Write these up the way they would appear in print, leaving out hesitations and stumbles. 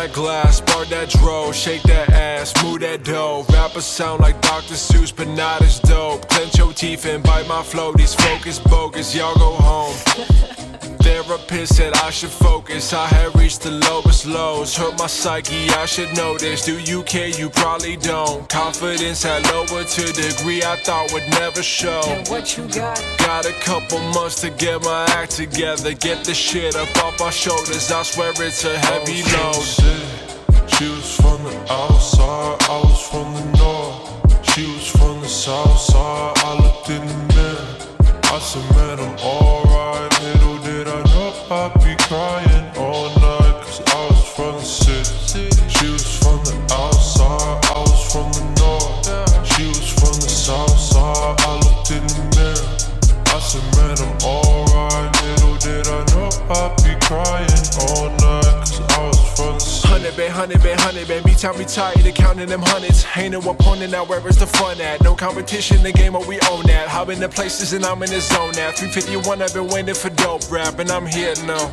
that glass, spark that dro, shake that ass, move that dough. Rappers sound like Dr. Seuss, but not as dope. Clench your teeth and bite my flow, these focus bogus, y'all go home. Therapist said I should focus, I had reached the lowest lows. Hurt my psyche, I should know this. Do you care? You probably don't. Confidence had lowered to a degree I thought would never show. And what you got? Got a couple months to get my act together, get the shit up off my shoulders. I swear it's a heavy load. She was from the outside, I was from the north. She was from the south side, I looked in the mirror. I said, man, I'm alright. Little did I know I'd be crying all night, cause I was from the city. She was from the outside, I was from the north. She was from the south side, I looked in the mirror. I said, man, I'm alright. Little did I know I'd be crying all night, cause I was from the city. 100 band, beat time we tired of counting them hundreds. Ain't no one pointing out where is the fun at. No competition in the game, but we own that. I've been to places and I'm in the zone now. 351, I've been waiting for dope rap, and I'm here now.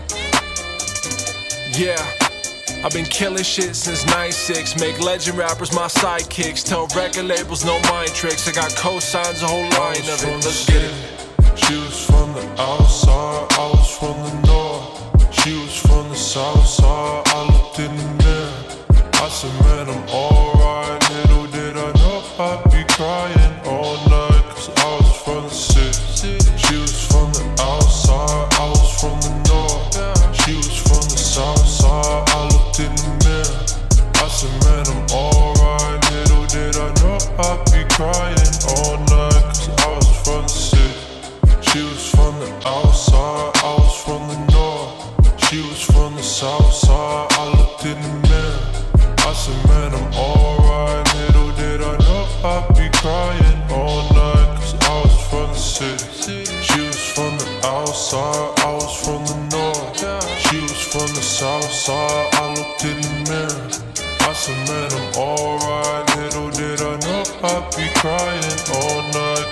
Yeah, I've been killing shit since 96. Make legend rappers my sidekicks. Tell record labels no mind tricks. I got cosigns, a whole line of it. Let's get it. She was from the outside, I was from the north. She was from the south side, I looked in the mirror. I said, man, I'm alright. Little did I know I'd be crying all night, cause I was from the city. She was from the outside, I was from the north. She was from the south side, I looked in the mirror. I said, man, I'm alright. Little did I know I'd be crying all night, cause I was from the city. She was from the outside, I was from the north. She was from the south side, I looked in the mirror. I said, man, I'm alright. Little did I know I'd be crying all night, cause I was from the city. She was from the outside, I was from the north. She was from the south side, I looked in the mirror. I said, man, I'm alright. Little did I know I'd be crying all night.